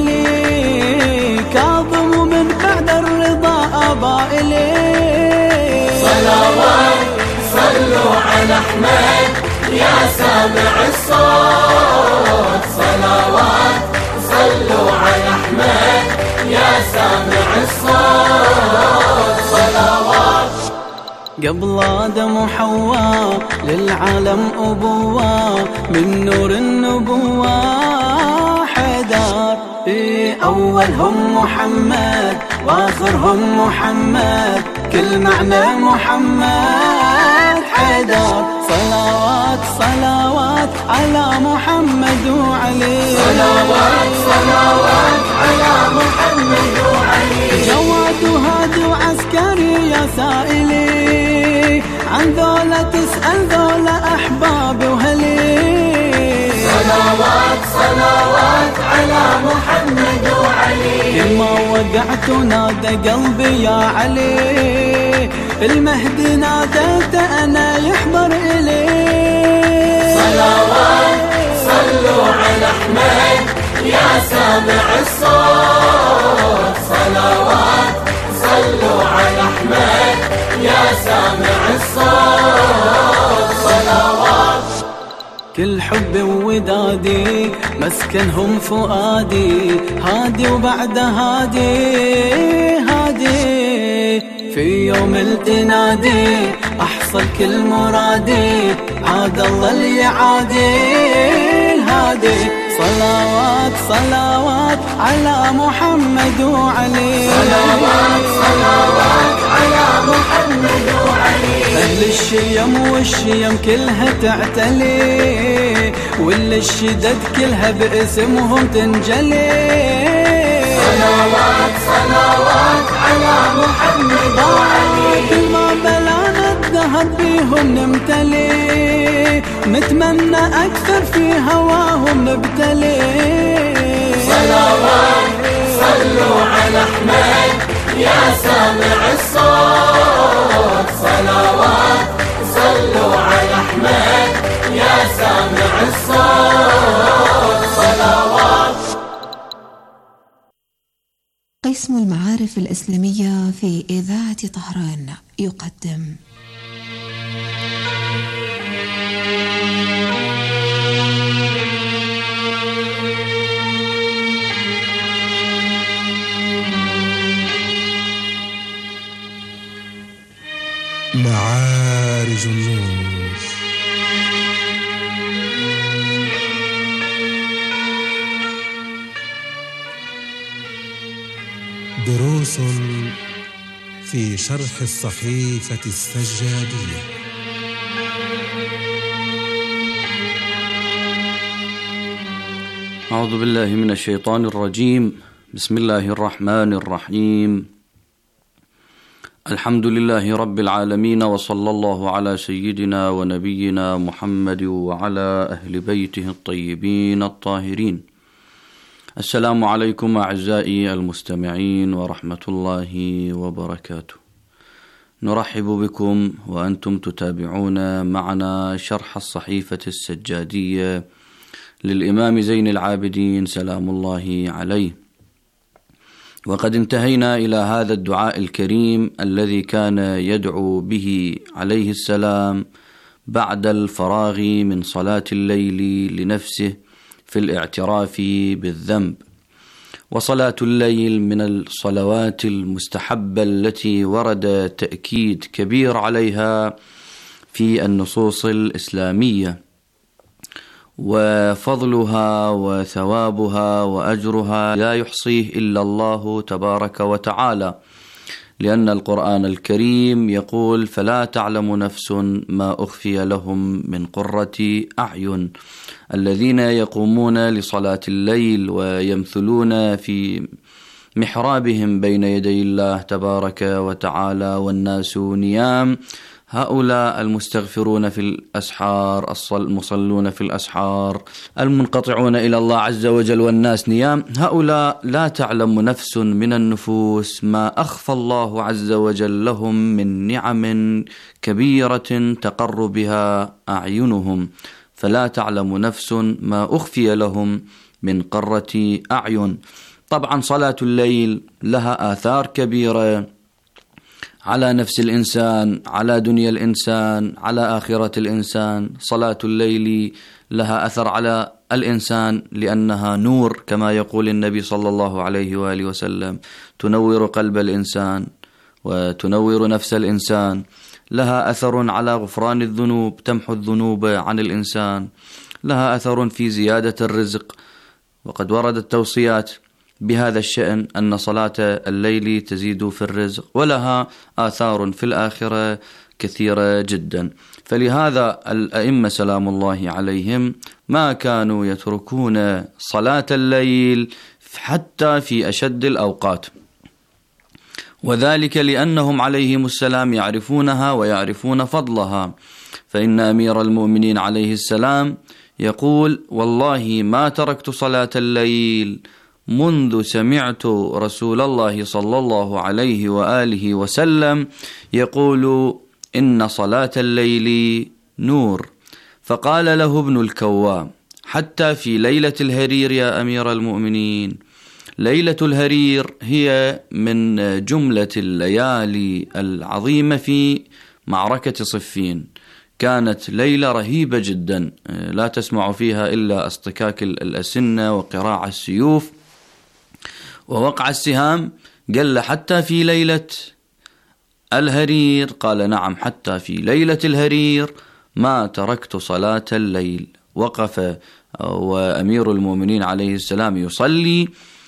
الجلي كاظم من بعد الرضا أبا إليه. صلوات صلوا على أحمد يا سامع الصوت. صلوات صلوا على أحمد يا سامع الصوت. صلوات. قبل آدم وحواء للعالم أبوة من نور النبوة حيدر. أولهم محمد وآخرهم محمد كل معنى محمد حيدر. صلوات صلوات على محمد وعلي. صلوات صلوات على محمد وعلي. جواد وهادي وعسكري يا سائلي عن ذولا تسأل ذولا أحبابي وهلي. صلوات صلوات على محمد وعلي. كل ما وقعت نادى قلبي يا علي المهدي ناديته أنا يحضر إليه. صلوات صلوا على أحمد يا سامع الصوت. صلوات صلوا على أحمد يا سامع الصوت. صلوات. كل حب وودادي مسكنهم فؤادي هادي وبعد هادي هادي. في يوم التنادي أحصل كل مرادي عاد الله اللي عادي الهادي. صلوات صلوات على محمد وعلي. صلوات صلوات على محمد وعلي. أهل الشيم والشيم كلها تعتلي واللي الشدد كلها باسمهم تنجلي. صلوات صلوات على محمد وعلي. كل ما بلانا الذهب بيهم نمتلي نتمنى أكثر في هواهم نبتلي. صلوات صلوا على أحمد يا سامع الصوت. صلوات صلوا على أحمد يا سامع الصوت. صلوات. قسم المعارف الإسلامية في إذاعة طهران يقدم معارج النور. دروس في شرح الصحيفة السجادية. أعوذ بالله من الشيطان الرجيم. بسم الله الرحمن الرحيم. الحمد لله رب العالمين وصلى الله على سيدنا ونبينا محمد وعلى أهل بيته الطيبين الطاهرين. السلام عليكم أعزائي المستمعين ورحمة الله وبركاته. نرحب بكم وأنتم تتابعون معنا شرح الصحيفة السجادية للإمام زين العابدين سلام الله عليه. وقد انتهينا إلى هذا الدعاء الكريم الذي كان يدعو به عليه السلام بعد الفراغ من صلاة الليل لنفسه في الاعتراف بالذنب. وصلاة الليل من الصلوات المستحبة التي ورد تأكيد كبير عليها في النصوص الإسلامية، وفضلها وثوابها وأجرها لا يحصيه إلا الله تبارك وتعالى، لأن القرآن الكريم يقول: فلا تعلم نفس ما أخفي لهم من قرة أعين. الذين يقومون لصلاة الليل ويمثلون في محرابهم بين يدي الله تبارك وتعالى والناس نيام، هؤلاء المستغفرون في الأسحار، المصلون في الأسحار، المنقطعون إلى الله عز وجل والناس نيام، هؤلاء لا تعلم نفس من النفوس ما أخفى الله عز وجل لهم من نعم كبيرة تقر بها أعينهم. فلا تعلم نفس ما أخفي لهم من قرة أعين. طبعا صلاة الليل لها آثار كبيرة على نفس الإنسان، على دنيا الإنسان، على آخرة الإنسان. صلاة الليل لها أثر على الإنسان لأنها نور، كما يقول النبي صلى الله عليه وآله وسلم: تنور قلب الإنسان وتنور نفس الإنسان. لها أثر على غفران الذنوب، تمحو الذنوب عن الإنسان. لها أثر في زيادة الرزق، وقد وردت توصيات بهذا الشأن أن صلاة الليل تزيد في الرزق، ولها آثار في الآخرة كثيرة جدا. فلهذا الأئمة سلام الله عليهم ما كانوا يتركون صلاة الليل حتى في أشد الأوقات، وذلك لأنهم عليهم السلام يعرفونها ويعرفون فضلها. فإن أمير المؤمنين عليه السلام يقول: والله ما تركت صلاة الليل منذ سمعت رسول الله صلى الله عليه وآله وسلم يقول: إن صلاة الليل نور. فقال له ابن الكوام: حتى في ليلة الهرير يا أمير المؤمنين. ليلة الهرير هي من جملة الليالي العظيمة في معركة صفين. كانت ليلة رهيبة جدا، لا تسمع فيها إلا اصطكاك الأسنة وقراع السيوف ووقع السهام. قال: حتى في ليلة الهرير؟ قال: نعم، حتى في ليلة الهرير ما تركت صلاة الليل. وقف وأمير المؤمنين عليه السلام يصلي،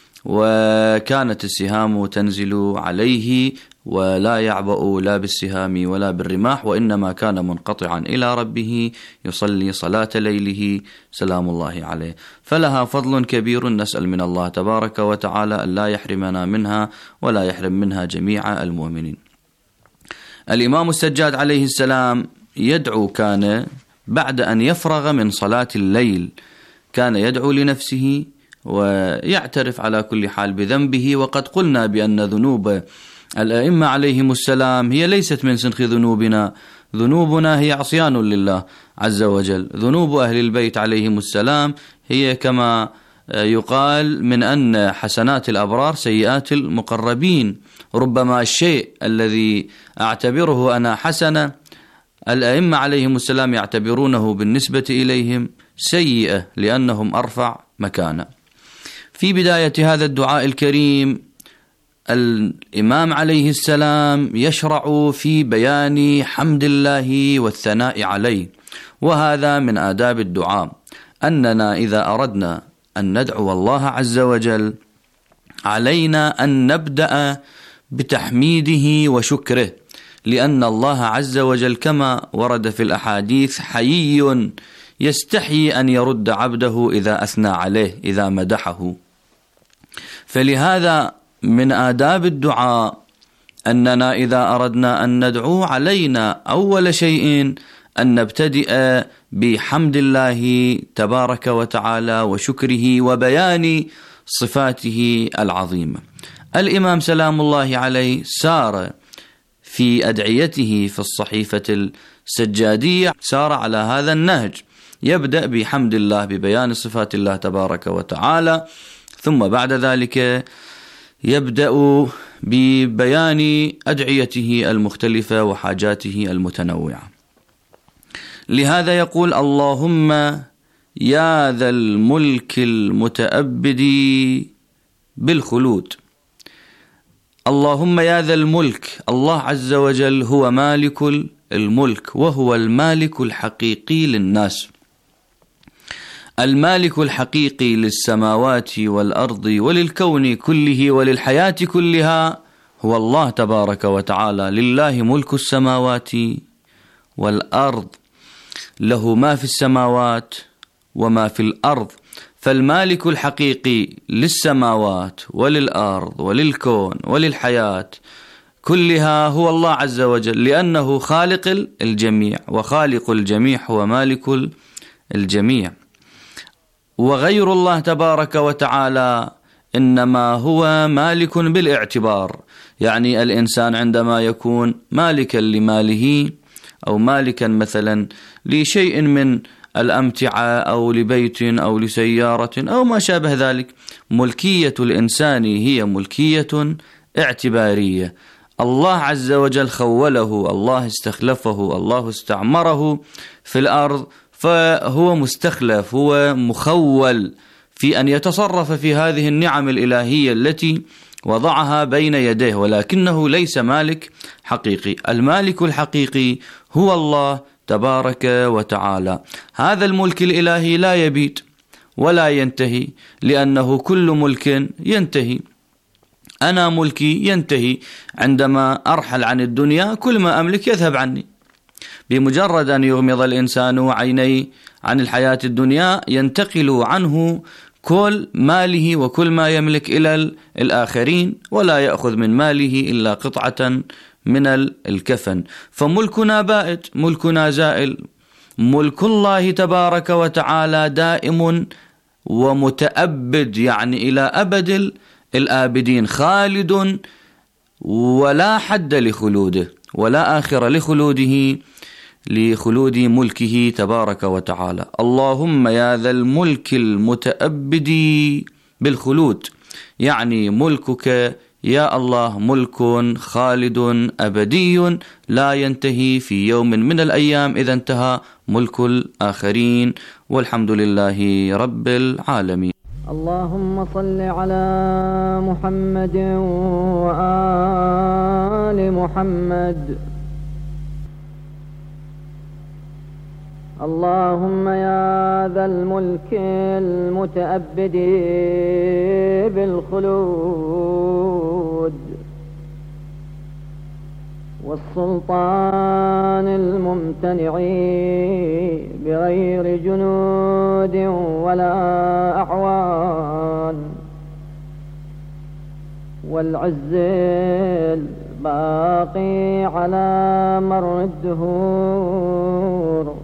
وكانت السهام تنزل عليه ولا يعبأ لا بالسهام ولا بالرماح، وإنما كان منقطعا إلى ربه يصلي صلاة ليله سلام الله عليه. فلها فضل كبير، نسأل من الله تبارك وتعالى أن لا يحرمنا منها ولا يحرم منها جميع المؤمنين. الإمام السجاد عليه السلام يدعو، كان بعد أن يفرغ من صلاة الليل كان يدعو لنفسه ويعترف على كل حال بذنبه. وقد قلنا بأن ذنوب الأئمة عليهم السلام هي ليست من سنخ ذنوبنا، ذنوبنا هي عصيان لله عز وجل. ذنوب أهل البيت عليهم السلام هي كما يقال من أن حسنات الأبرار سيئات المقربين. ربما الشيء الذي أعتبره أنا حسنة الأئمة عليهم السلام يعتبرونه بالنسبة إليهم سيئة لأنهم أرفع مكانة. في بداية هذا الدعاء الكريم الإمام عليه السلام يشرع في بيان حمد الله والثناء عليه، وهذا من آداب الدعاء، أننا إذا أردنا أن ندعو الله عز وجل علينا أن نبدأ بتحميده وشكره، لأن الله عز وجل كما ورد في الأحاديث حيي يستحي أن يرد عبده إذا أثنى عليه، إذا مدحه. فلهذا من آداب الدعاء أننا إذا أردنا أن ندعو علينا أول شيء أن نبتدئ بحمد الله تبارك وتعالى وشكره وبيان صفاته العظيمة. الإمام سلام الله عليه سار في أدعيته في الصحيفة السجادية، سار على هذا النهج، يبدأ بحمد الله ببيان صفات الله تبارك وتعالى، ثم بعد ذلك يبدأ ببيان أدعيته المختلفة وحاجاته المتنوعة. لهذا يقول: اللهم يا ذا الملك المتأبد بالخلود. اللهم يا ذا الملك، الله عز وجل هو مالك الملك، وهو المالك الحقيقي للناس. المالك الحقيقي للسماوات والأرض وللكون كله وللحياة كلها هو الله تبارك وتعالى. لله ملك السماوات والأرض، له ما في السماوات وما في الأرض. فالمالك الحقيقي للسماوات وللأرض وللكون وللحياة كلها هو الله عز وجل، لأنه خالق الجميع، وخالق الجميع هو مالك الجميع. وغير الله تبارك وتعالى إنما هو مالك بالاعتبار، يعني الإنسان عندما يكون مالكا لماله أو مالكا مثلا لشيء من الأمتعة أو لبيت أو لسيارة أو ما شابه ذلك، ملكية الإنسان هي ملكية اعتبارية. الله عز وجل خوله، الله استخلفه، الله استعمره في الأرض، فهو مستخلف، هو مخول في أن يتصرف في هذه النعم الإلهية التي وضعها بين يديه، ولكنه ليس مالك حقيقي. المالك الحقيقي هو الله تبارك وتعالى. هذا الملك الإلهي لا يبيد ولا ينتهي، لأنه كل ملك ينتهي. أنا ملكي ينتهي عندما أرحل عن الدنيا، كل ما أملك يذهب عني. بمجرد أن يغمض الإنسان عينيه عن الحياة الدنيا ينتقل عنه كل ماله وكل ما يملك إلى الآخرين، ولا يأخذ من ماله إلا قطعة من الكفن. فملكنا بائد، ملكنا زائل. ملك الله تبارك وتعالى دائم ومتأبد، يعني إلى أبد الآبدين، خالد ولا حد لخلوده ولا آخر لخلوده، لخلود ملكه تبارك وتعالى. اللهم يا ذا الملك المتأبد بالخلود، يعني ملكك يا الله ملك خالد أبدي لا ينتهي في يوم من الأيام إذا انتهى ملك الآخرين. والحمد لله رب العالمين. اللهم صل على محمد وآل محمد. اللهم يا ذا الملك المتأبد بالخلود والسلطان الممتنع بغير جنود ولا أعوان، والعز الباقي على مر الدهور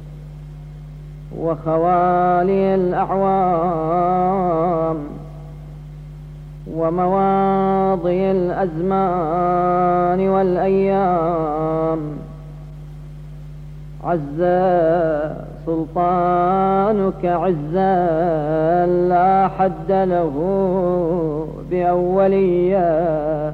وخوالي الأعوام ومواضي الأزمان والأيام. عز سلطانك عزا لا حد له بأولية.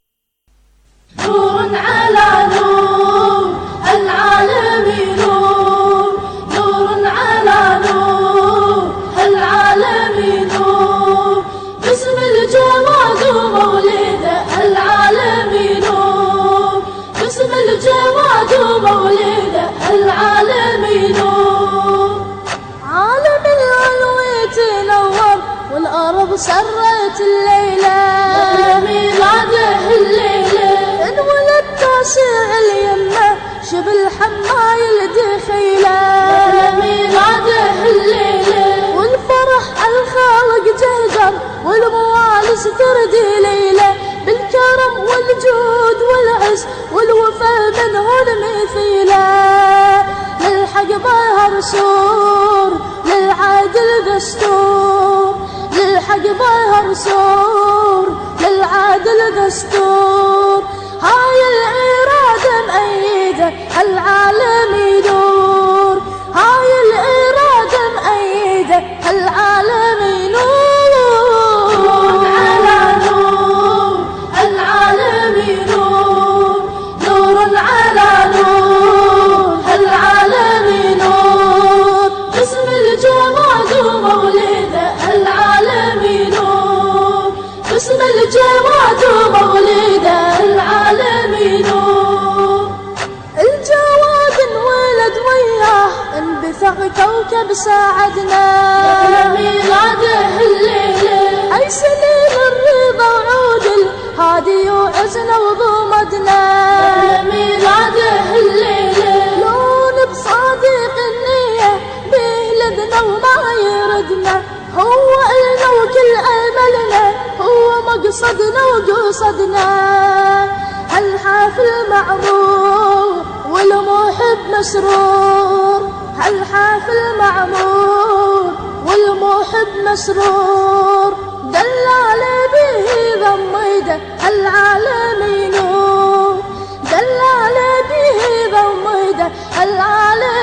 نور على نور العالم نور، نور على نور العالم نور، باسم الجواد ومولده العالم نور، باسم الجواد ومولده العالم نور. عالم العلوي تنور والأرض سرت الليلة، ميلاده الليلة انولد تاسع اليمة شبل حمايل دخيلة، ميلاده الليلة والفرح الخالق جهجر والموالس تردي ليلة، بالكرم والجود والعز والوفا منه المثيلة. للحق ظهر سور للعادل دستور، للحق ظهر سور للعادل دستور. هاي الإرادة مأيدة العالم يدور، هاي الإرادة مأيدة العالم نور. نور على نور العالم نور، نور على نور العالم نور، باسم الجواد ومولده العالم نور، باسم الجواد ومولده العالم نور. الجواد انولد بكوكب ساعدنا ميلاده الليلة أي سليل الرضا وعود الهادي وعزنا وضمدنا ميلاده الليلة لون بصادق النية بيهلدنا وما يردنا هو إلنا وكل أملنا هو مقصدنا وقصدنا هالحافل معمور والمحب مسرور هالحافل معمور والمحب مسرور دلال به ضميده العالمين دلال به ضميده العالمين